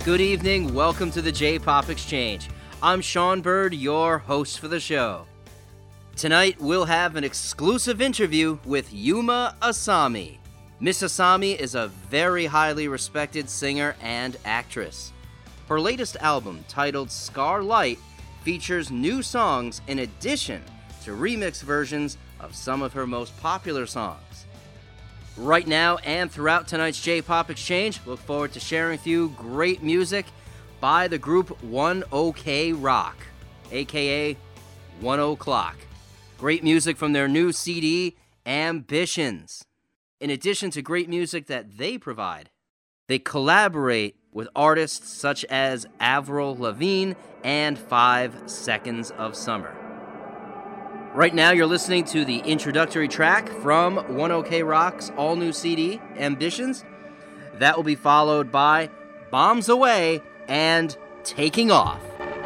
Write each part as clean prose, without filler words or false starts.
Good evening, welcome to the J-Pop Exchange. I'm Sean Bird, your host for the show. Tonight, we'll have an exclusive interview with Yuma Asami. Miss Asami is a very highly respected singer and actress. Her latest album, titled Scar Light, features new songs in addition to remix versions of some of her most popular songs. Right now and throughout tonight's J-Pop Exchange, look forward to sharing with you great music by the group 10K Rock, aka 1 O'Clock. Great music from their new CD, Ambitions. In addition to great music that they provide, they collaborate with artists such as Avril Lavigne and 5 Seconds of Summer. Right now, you're listening to the introductory track from 10K Rock's all-new CD, Ambitions. That will be followed by Bombs Away and Taking Off.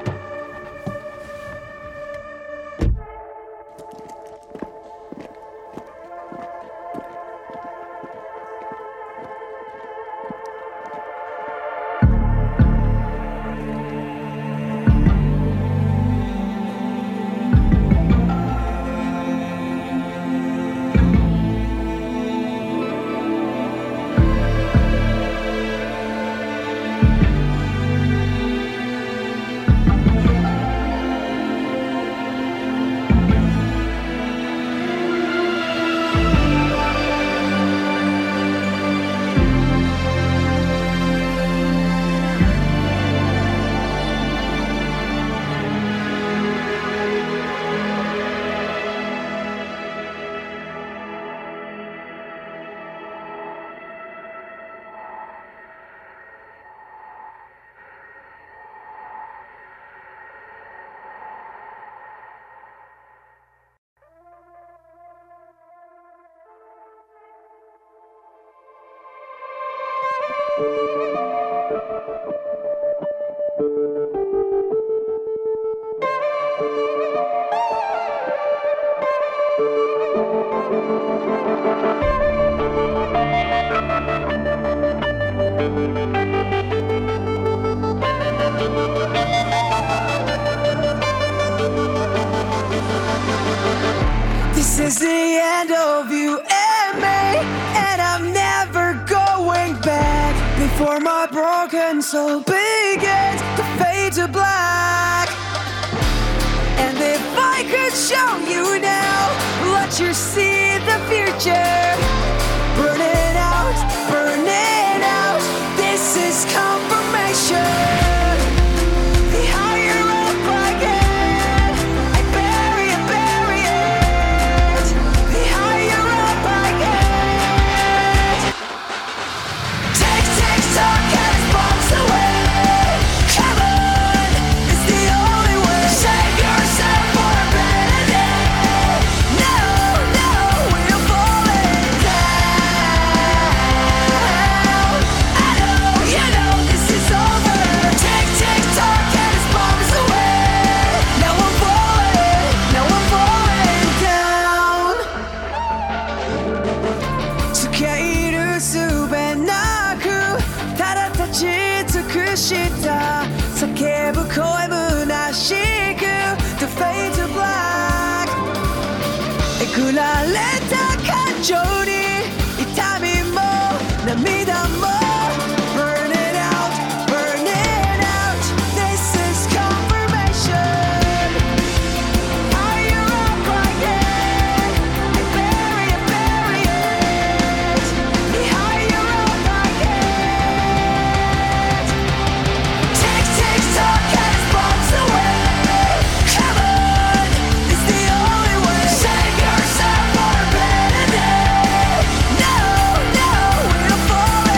This is the end of you and me, and I'm never going back. Before my broken soul begins to fade to black. And if I could show you now, let you see the future. Burn it out, this is confirmation. The higher up I get, I bury it. The higher up I get. Tick, tock, and it bombs away. Come on, it's the only way. Save yourself for a better day. No, we're falling down. I know, you know this is over. Tick, tock, and it bombs away. Now I'm falling down. 付け入る術なくただ立ち尽くした叫ぶ声虚しく To fade to black えぐられた感情に痛みも涙も Burn it out This is confirmation Higher up I get I bury it The higher up I get Tick, tock, and it bombs away. Come on, it's the only way. Save yourself for a better day. No, we're falling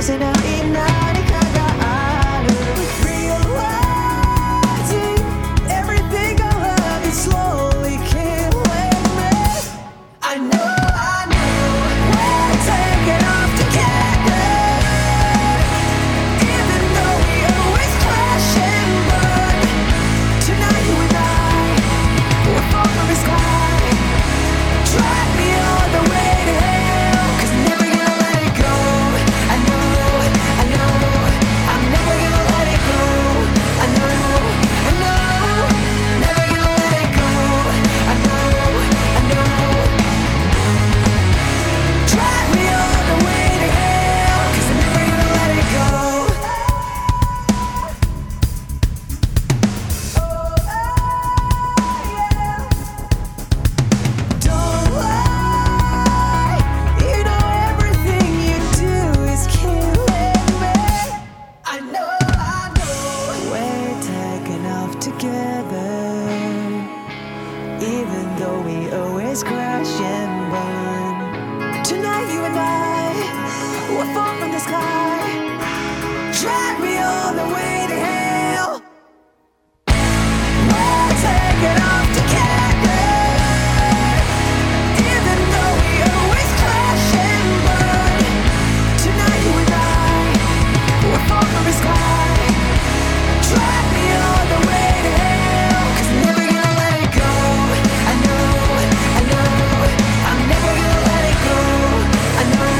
せない何かがある Realizing everything I love is slowly killing me I know we're taking off together Even though we always crash and burn Tonight you and I we're fall from the sky Drag me all the way to hell Cause I'm never gonna let it go I know I'm never gonna let it go I know never gonna let it go I know Drag me all the way to hell Cause I'm never gonna let it go Don't lie You know everything you do is killing me I know We're taking off together Even though we always crash and burn Tonight you and I will fall from the sky Drag me all the way to hell We're taking off together Even though we always crash and burn Tonight you and I will fall from the sky Drag me all the way to hell Cause I'm never gonna let it go I know I'm never gonna let it go I know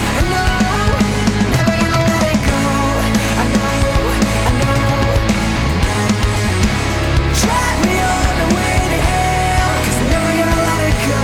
never gonna let it go I know Drag me all the way to hell Cause I'm never gonna let it go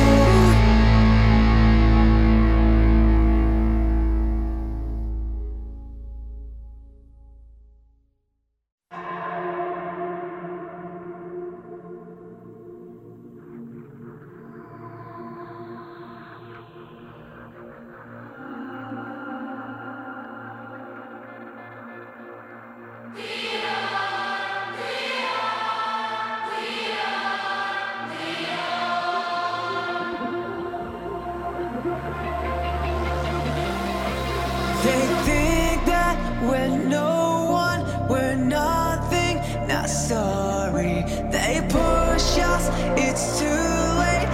They think that we're no one, we're nothing, not sorry. They push us, it's too late,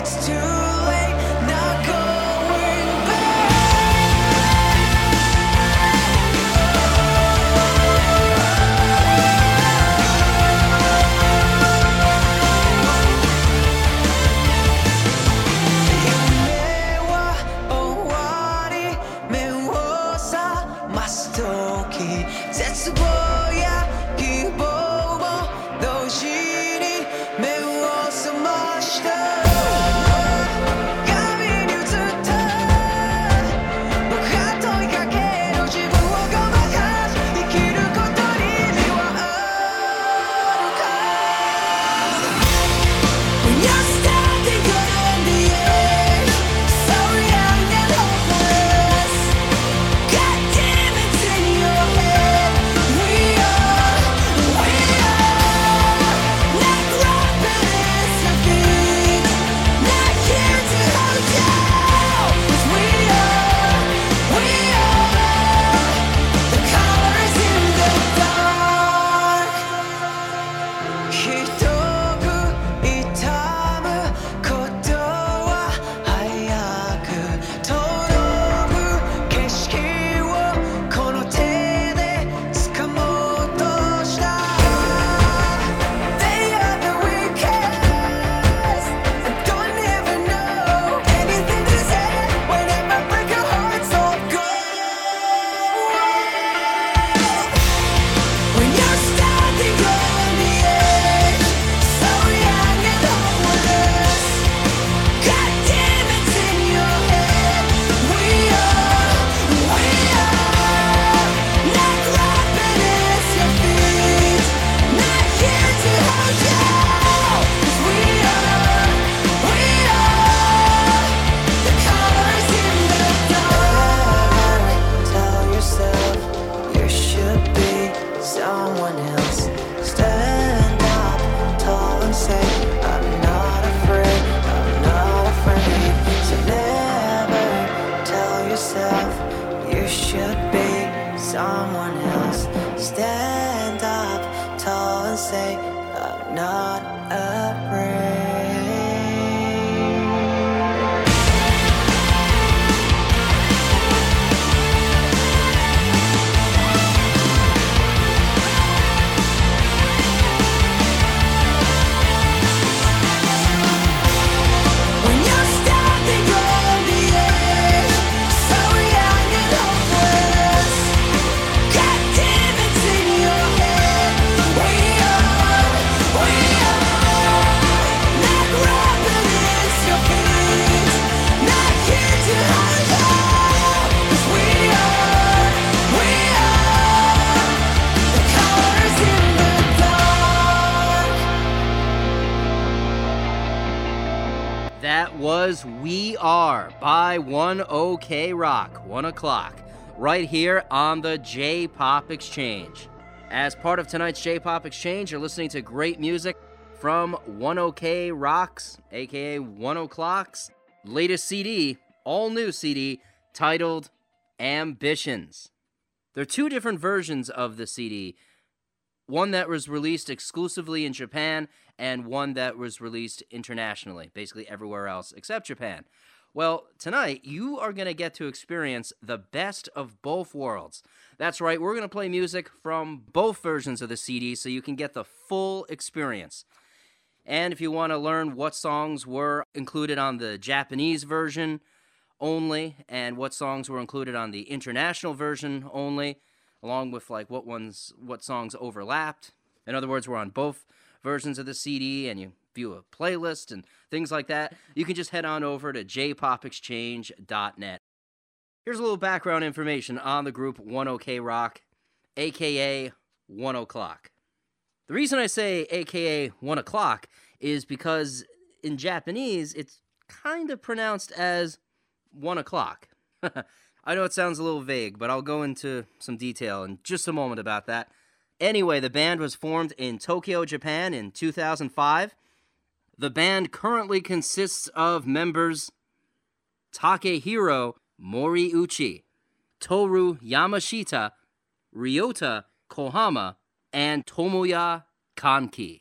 not going back.夢は終わり目を覚ます時絶望や希望も同時に目を覚ました not afraid. When you're standing on the edge, so young and hopeless, got demons in your head. We are not rapping against your feet, not here to hide out. 'Cause we are the colors in the dark. That was We Are by 1OK Rock, 1 o'clock, right here on the J-Pop Exchange. As part of tonight's J-Pop Exchange, you're listening to great music from 1OK Rock's, aka 1 O'Clock's, latest CD, all new CD, titled Ambitions. There are two different versions of the CD. One that was released exclusively in Japan, and one that was released internationally, basically everywhere else except Japan. Well, tonight, you are going to get to experience the best of both worlds. That's right, we're going to play music from both versions of the CD so you can get the full experience. And if you want to learn what songs were included on the Japanese version only, and what songs were included on the international version only, along with like what songs overlapped. In other words, we're on both versions of the CD, and you view a playlist and things like that, you can just head on over to jpopexchange.net. Here's a little background information on the group 1OK Rock, aka 1 O'Clock. The reason I say aka 1 O'Clock is because in Japanese, it's kind of pronounced as 1 o'clock. I know it sounds a little vague, but I'll go into some detail in just a moment about that. Anyway, the band was formed in Tokyo, Japan in 2005. The band currently consists of members Takehiro Moriuchi, Toru Yamashita, Ryota Kohama, and Tomoya Kanki.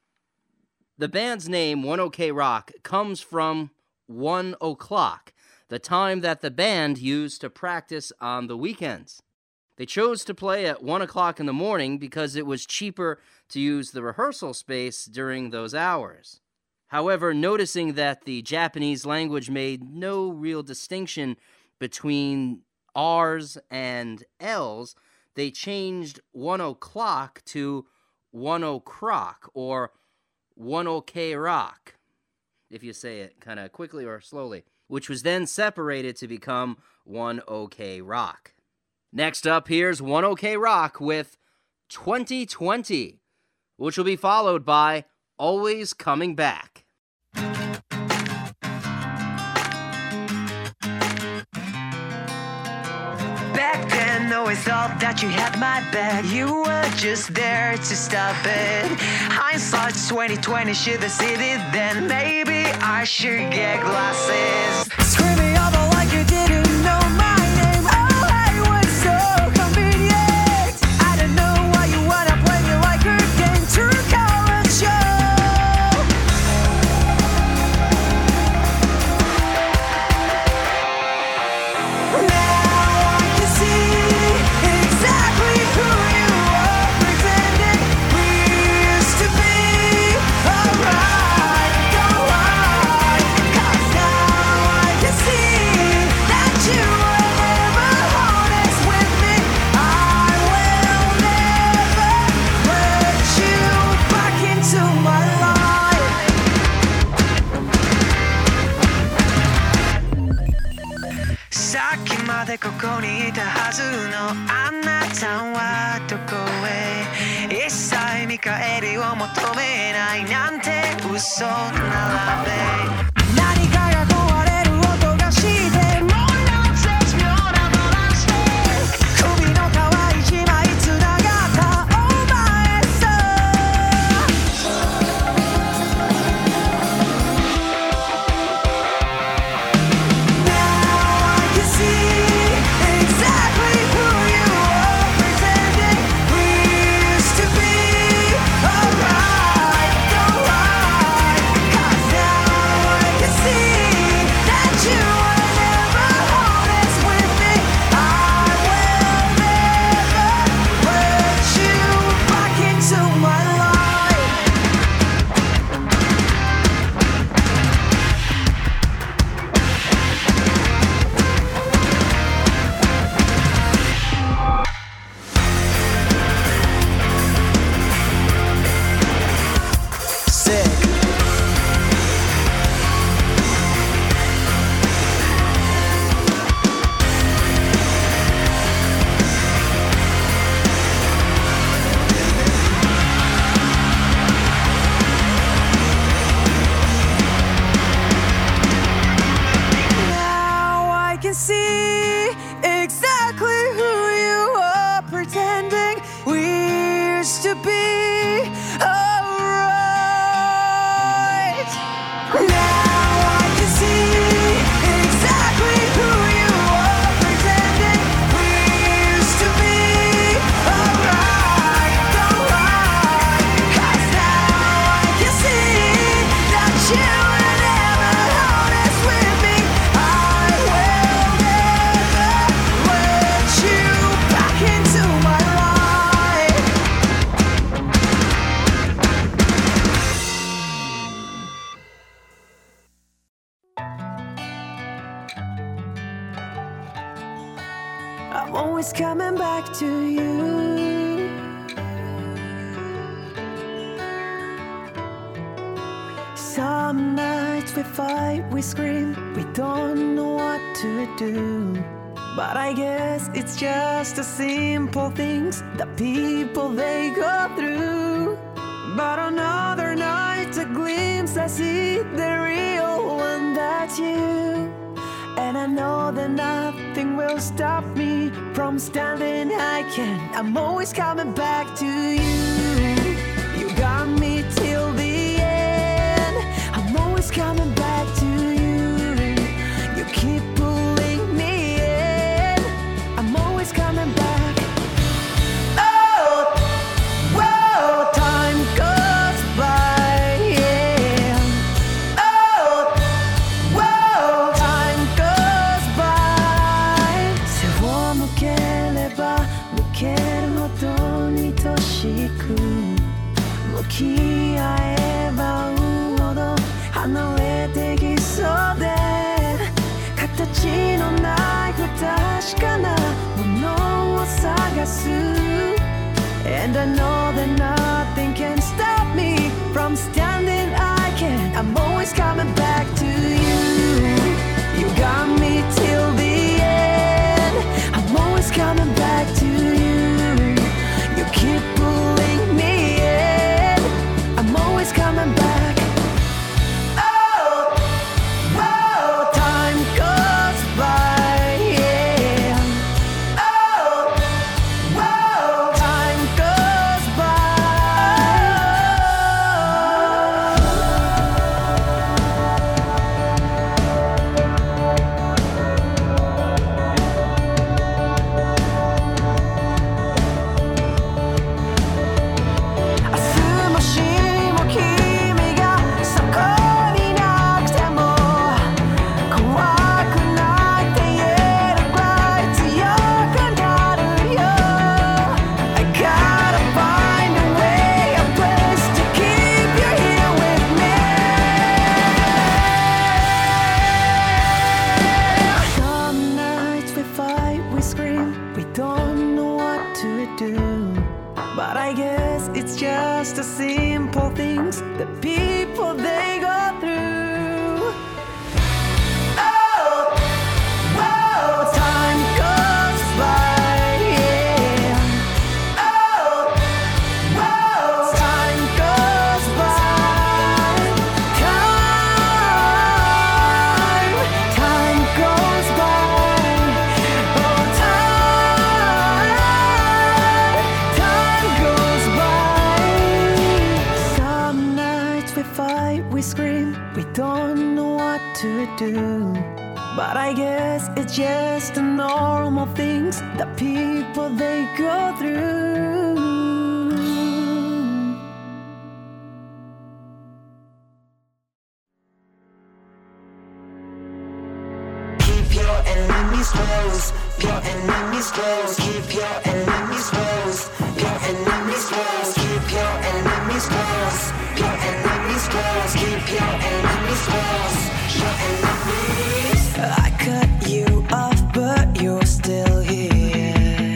The band's name, 1OK Rock, comes from 1 o'clock, the time that the band used to practice on the weekends. They chose to play at 1 o'clock in the morning because it was cheaper to use the rehearsal space during those hours. However, noticing that the Japanese language made no real distinction between R's and L's, they changed 1 o'clock to 1 o'crock, or 1OK Rock, if you say it kind of quickly or slowly, which was then separated to become 1OK Rock. Next up, here's 1OK Rock with 2020, which will be followed by Always Coming Back. Back then, always thought that you had my back. You were just there to stop it. Hindsight's 2020, should have seen it then. Maybe I should get glasses. Screaming out like you didn't know my name. Oh, it was so convenient. I don't know why you wanna play me like a game. True colors show. でここにいたはずのあなたはどこへ一切見返りを求めないなんて嘘ならべ何かが壊れる音がしてもう絶妙なバランスで首の皮一枚つながったお前さ I'm always coming back to you. Some nights we fight, we scream, we don't know what to do. But I guess it's just the simple things that people they go through. But another night, a glimpse, I see the real one, that's you. And I know that nothing will stop me from standing I can. I'm always coming back to you. You got me till the end. I'm always coming back to you. You keep pulling me in. I'm always coming back. Oh, whoa, time goes by, yeah. Oh, whoa, time goes by. 背を向ければ向けるほどに愛しく、向き合えば会うほど離れてきそうで、形のない不確かなものを探す。And I know that nothing can stop me from standing I can. I'm always coming back to you. You got me till the end. I'm always coming back to you. You keep pulling me in. I'm always coming back. Oh, whoa, time goes by, yeah. Oh, whoa, time goes by. But I guess it's just the simple things that people they go through. Oh, whoa, time goes by, yeah. Oh, whoa, time goes by. Time goes by. Oh, time goes by. Some nights we fight, we scream, we don't know what to do. But I guess it's just the normal things that people they go through. Keep your enemies close. Your enemies close. Keep your enemies close. Your enemies close. Keep your enemies close. Your enemies close. Keep your enemies close. Your enemies. I cut you off, but you're still here.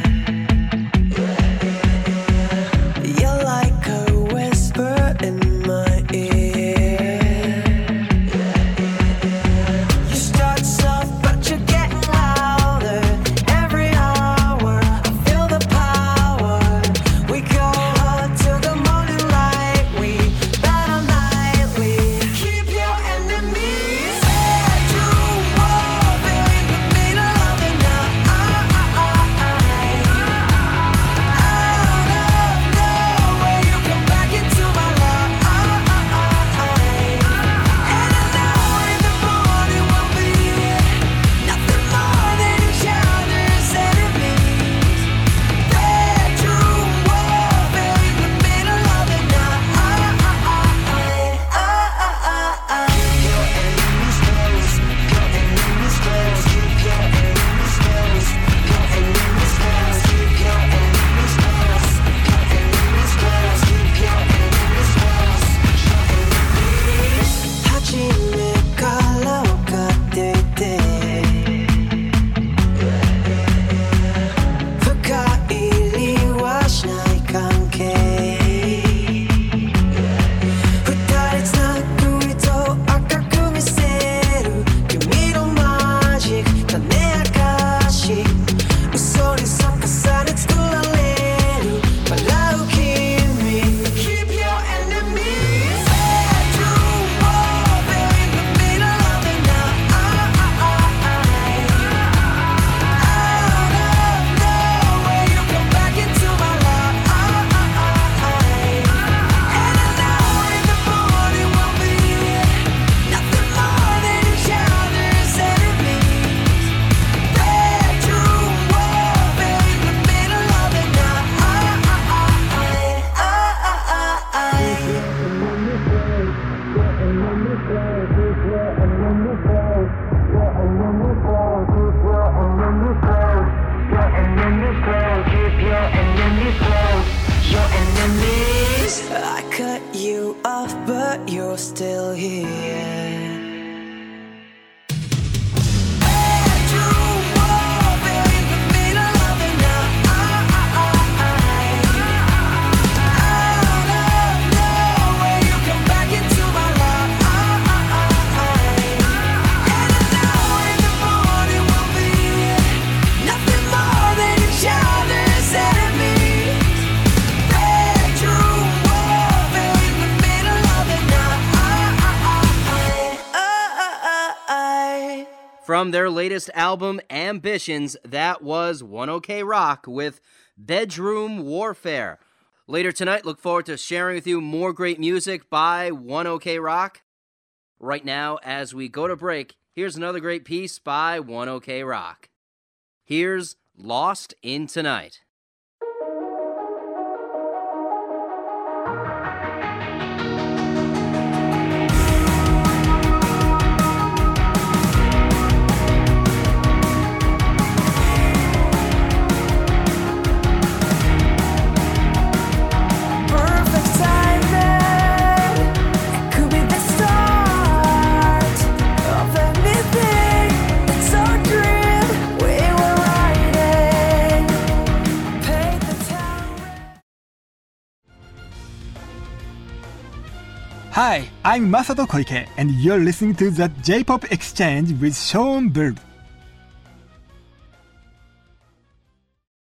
You're like a whisper in my ear. You start soft, but you're getting louder. Every hour, I feel the power. We go hard till the morning light. We battle nightly. Keep your enemies. Say I do more, baby. From their latest album, Ambitions, that was One OK Rock with Bedroom Warfare. Later tonight, look forward to sharing with you more great music by One OK Rock. Right now, as we go to break, here's another great piece by One OK Rock. Here's Lost in Tonight. Hi, I'm Masato Koike, and you're listening to the J-Pop Exchange with Sean Bird.